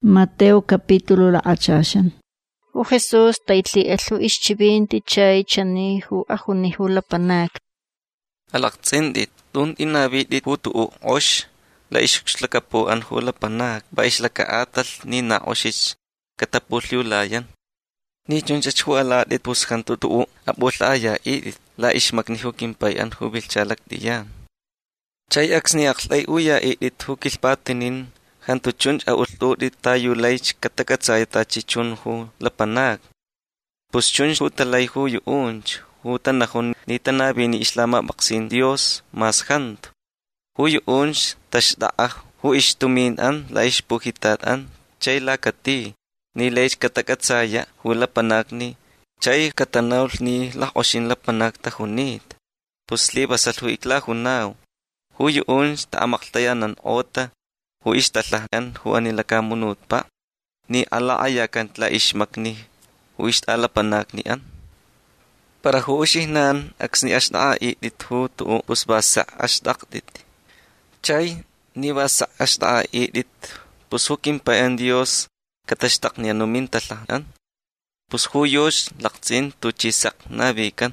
Mateo capítulo la achashan. Jesus taitli elu ischibinti chay chanihu ahunihu lapanak. Alaqtsindit tun inabidit hutu'u osh la ishkslakapo an hulapanak ba islakaatal ni na oshich katapulliulayan. Ni chunchachhu aladit puskantutu'u apullaya idit la ishmaknihu kimpay an hubilchalak diyan. Chay aksni aqlay uya idit hukilpatinin hantuchunch aultudit tayo laych katakatsay tachichunhu lapanak. Puschunch hutalay hu yuunch hutanahun ni tanabi ni islama baksin Dios mas hanto. Hu yuunch tashda'ah hu ishtumin an la ishpuhitat-an chay lakati ni laych katakatsaya hu lapanak ni chay katanawl ni lakoshin lapanak tahunit. Pusli basal hu iklahunaw. Hu yuunch taamaktayanan ota hu ishtallahan hu anilakamunut pa ni alaayakan tla ishmakni hu ishtalapanak ni an. Para hu ushihnan aksni ashda'a idit hu tu'u pusbasa ashdaqdit. Chay ni basa ashda'a idit pus hukim pa an Dios katashdaq ni anumintallahan. Pus hu yosh laqtsin tuchisak nabikan.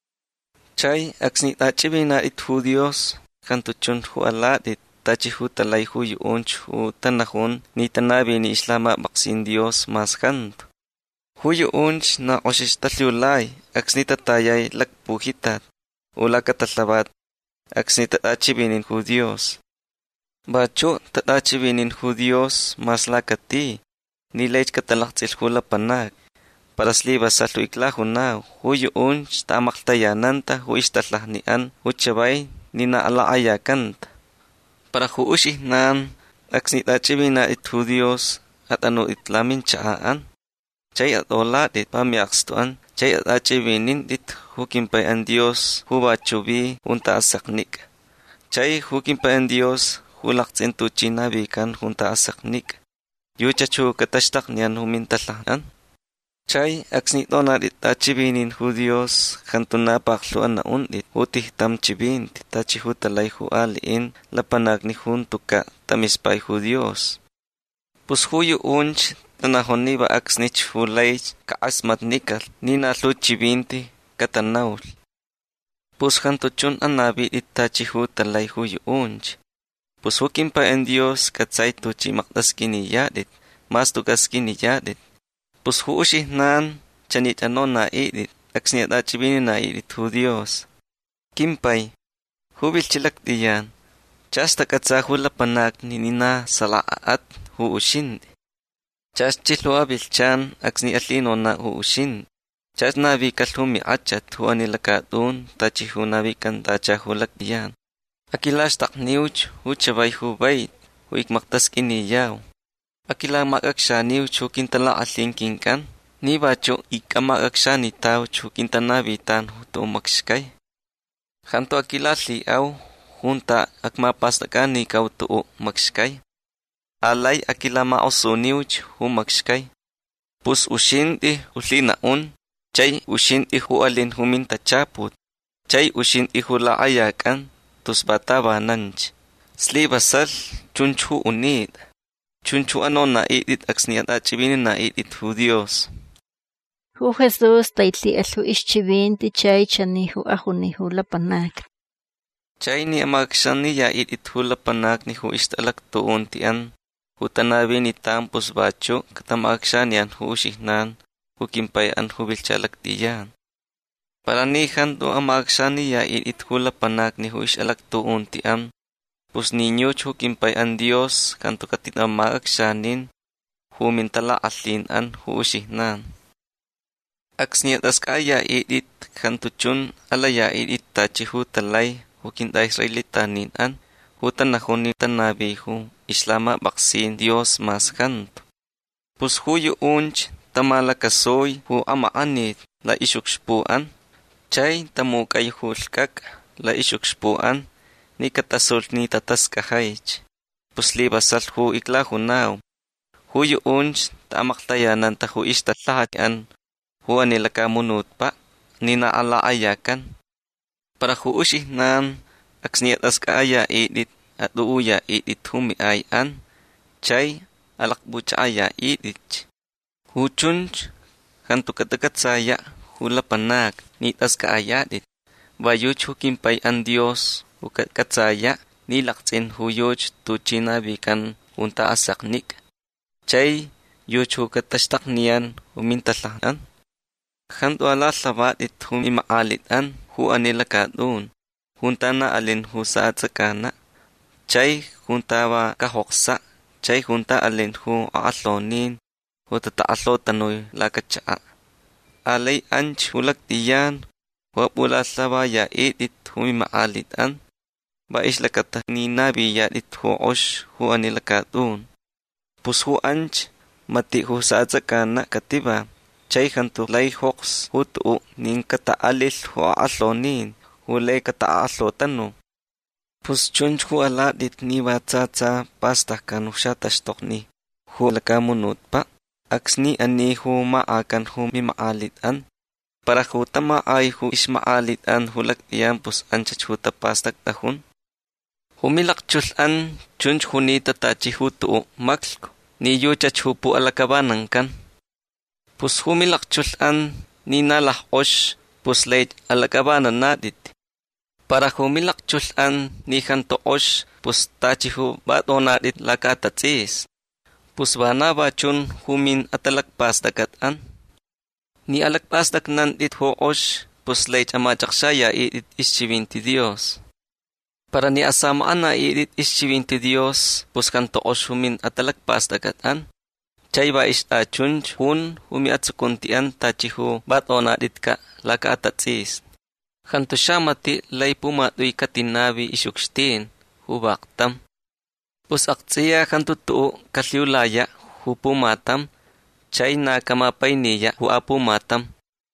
Chay aksni tachibina it hu Dios kantuchun hu aladit tachihu talay hu yuunch hu tanahun ni tanabi ni islama baksin Dios mas hanto. Hu yuunch na oshishtalliulay aksni tatayay lakpuhitat ula katalabat aksni tatachibinin hu Dios. Bacho tatachibinin hu Dios mas lakati ni laych katalaqtsil hu lapanak. Parasli basal hu iklahunaw hu yuunch taamaktayananta hu ishtallahnian hu chabay ni naalaayakanta. Para hu ushihnan aksni tachibina it hu Dios at anu itlamin cha'aan. Chay at oladit pamiakstuan chay at achibinin dit hukimpay an Dios hu bachubi hunta asaknik. Chay hukimpay an Dios hu laqtsin tuchinabikan hunta asaknik. Yuchachu katashtak niyan humintallahan. Chay aksni tonadit achibinin hu Dios kantunapakluan na undit hutihtam chibinti tachihu talay hu aliin lapanak ni huntuka tamispay hu Dios. Pus hu yuunch tanahon ni ba aksnich hu laych kaasmatnikal ni nalu chibinti katanawl. Pus hantuchun anabit tachihu talay hu yuunch. Pus hukimpay en Dios katsay tuchi maktaskiniyadit mas tukaskiniyadit. Pus hu ushihnan chanit ano na idit aksni at achibinin na idit hu Dios. Kimpay hu bilchilak diyan chasta katsa hu lapanak ni nina salaat hu ushindi. Chas chilwa bilchan aksni atlino na hu ushindi. Chas nabikal hu miachat hu anilakadun tachi hu nabikan tacha hu lakdiyan. Akilash takniuch hu chabay hu bayt hu ikmaktaskiniyaw. Akila makaksaniw chukintala alinkinkan ni bacho ikamakakshani taw chukintanabitan huto makskay. Hanto akila liaw junta akmapastakan ni kauto makskay. Alay akila maosuniwch hu makskay. Pus ushindi ulinaun chay ushindi hu alin humintachaput. Chay ushindi hu laayakan tusbatabananch. Slibasal chunchu unid. Chunchu ano na idit aksni at achibinin na idit hu Dios. Hu Jesus taitli elu ischibinti chay chanihu ahunihu lapanak. Chay ni amaksani ya idit hu lapanak ni hu istalak tuon tian hu tanabi ni tampus bacho katamaksanian hu ushihnan hu kimpay an hu bilchalak diyan. Paranihan do amaksani ya idit hu lapanak ni hu istalak tuon tian pus ninyo chukimpay an Dios kanto katinamaksyanin humintala atlinan hu ushihnan. Aksniat askaya idit kantuchun alaya idit tachihu talay hukinta Israelitaninan hutanahon ni tanabi hu islama baksin Dios mas kanto. Pus hu yuunch tamalakasoy hu amaanit la ishukspuan. Chay tamukay hulkak la ishukspuan. Ni katasol ni tataskahaych. Pusli basal hu iklahunaw. Hu yuunch taamaktayanan ta hu ishtallahyan hu anilakamunut pa ni naalaayakan. Para hu ushihnan aksni at askaya idit at uuya idit humiayan. Chay alakbuchaya idich. Huchunch kantu katakatsaya hula panak nitas kaayadit. Bayuch hukimpay an Dios hukatkatsaya nilaksin huyuch tuchinabikan unta asaknik. Chay yuch hukatashtaknian humintalaan. Kantu alasabatit humimaalitan hu anilakadun. Hunta na alin hu sa atsakana. Chay huntawa kahoksa. Chay hunta alin hu aalonin hu tataalo tanoy lakatsaa. Alay anch hulak diyan wapula saba ya edit hui maalitan. Baish lakata ni nabi ya dit hu osh hu anilakadun. Pus hu anch mati hu sa atsakana katiba. Chay kanto lay hoks hu tu ning kataalil hu aalonin hu lay kataalo tano. Pus chunch hu aladit ni batsatsa pasta kanu shatastokni hu lakamunut pa. Aksni ani hu maakan hu mimaalitan. Para hu tama ay hu ismaalitan hu laktiyan pus anchach hu tapastak tahun. Humilakchulan chunch hu ni tatachi hu tu maklko. Ni yuchach hu pu alakabanan kan. Pus humilakchulan ni nalah osh pus leit alakabanan nadit. Para humilakchulan ni kanto osh pus tachi hu bato nadit lakatatsis. Pus banaba chun humin atalakpastakatan. Ni alakpastaknan it ho osh pus leit amachaksaya it ischibinti Dios. Para ni asamaan na it ischibinti Dios pus kanto osh humin atalakpastakatan. Chay ba isda chun hun humi atsukuntian tachi hu bato nadit ka lakatatsis. Kanto siya mati lay pumatoy katinabi isyukstin hubaktam. Pus aktsiya kanto tuo kasyulaya hupumatam, chay na kamapay niya huapumatam.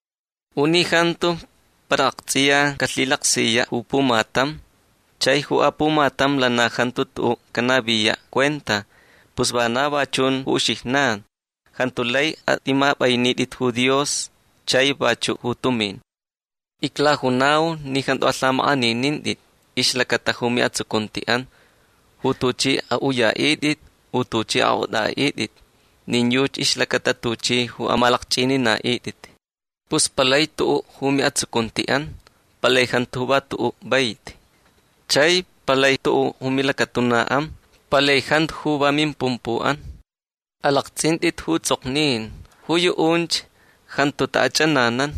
Uni kanto para aktsiya kaslilaksiya hupumatam, chay huapumatam lana kanto tuo kanabiya kwenta, pus banaba chun hushihnan, kanto lay at imapay nidit hu Dios, chay bachu hutumin. Ikla hunaw ni kanto asamaan nindit, islakata humi at sukuntian, hutuchi auya edit, utuchi auda edit. Ninyuch islakata tuchi hu amalakchini na edit. Pus palay tuo humi at sukuntian, palay hantuba tuo bait. Chay palay tuo humilakatunaam, palay hantuba mimpumpuan. Alakchintit hu tsoknin, huyu unch hantuta achananan.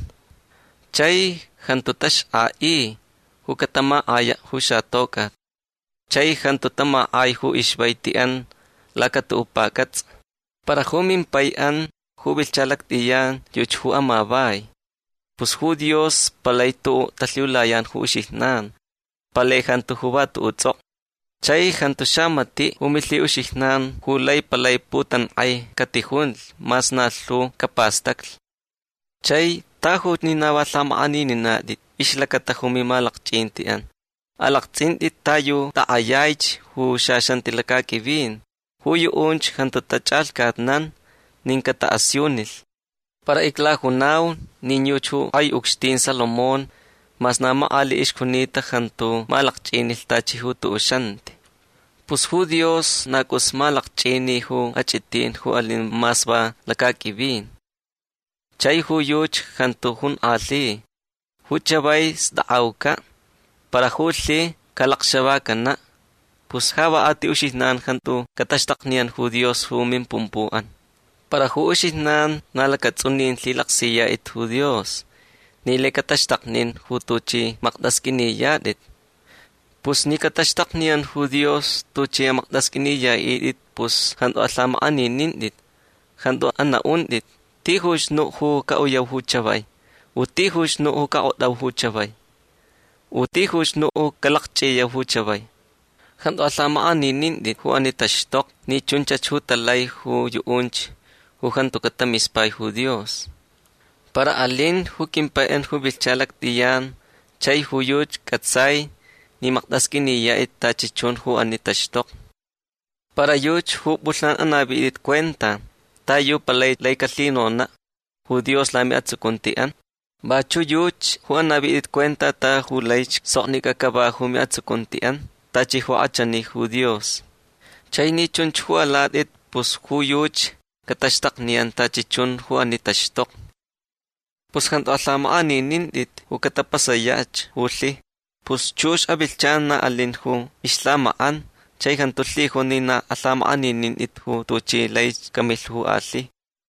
Chay hantutash ai, hu katama aya hu shatokat. Chay hantutama ay hu ishbaitian lakatuupakats. Para humimpayan hu bilchalaktiyan yuch hu amabay. Pus hu Dios palay tu tasliulayan hu ushihnan. Palay hantu huba tu utsok. Chay hantu shamati humili ushihnan hu lay palay putan ay katihun mas naslu kapastakl. Chay tahu ninawasamaani ninadit islakata humimalakchintian. Alakchintit tayo taayaych hu shashantilakakibin. Huyu unch hantutachalkatnan ninkataasyunil. Para iklahunaw ninyuchu ay ukstin Salomon mas na maali ishkunita hantu malakchinil tachi hu tuushante. Pus hu Dios nakus malakchini hu achitin hu alin masba lakakibin. Chay hu yuch hantu hun ali. Hu chabay sdaawka. Para huli kalakshabaka na. Pus hawa ati ushihnan hantu katashtaknian hu Dios hu mimpumpuan. Para hu ushihnan nalakatsunin lilaksiya it hu Dios. Nile katashtaknin hu tuchi makdaskiniya dit. Pus ni katashtaknian hu Dios tuchi makdaskiniya it pus hantu asamaanin nindit. Hantu anaun dit. Tihush no hu kauyaw hu chabay. Utihush no hu kaodaw hu chabay. Utihush no hu kalakchiyaw hu chabay. Hanto asamaan nindit hu anitashtok ni chunchach hu talay hu yuunch hu hanto katamispay hu Dios. Para alin hu kimpayan hu bilchalak diyan chay hu yuch katsay ni makdaskiniya itachichun hu anitashtok. Para yuch hu bulan anabiit kwenta tayo palay lay kaslino na hu Dios lami at sukuntian. Bachu yuch hu anabiit kwenta ta hu lay sokni kakaba humi at sukuntian. Tachi hu achani hu Dios. Chay ni chunch hu aladit Pus huyuch katashtak niyan tachichun hu anitashtok. Pus hanto alamani nindit hu katapasayach huli. Pus chush abilchan na alin hu islamaan. Chay hantulli hu nina alamani nindit hu tuchi laych kamil hu ali.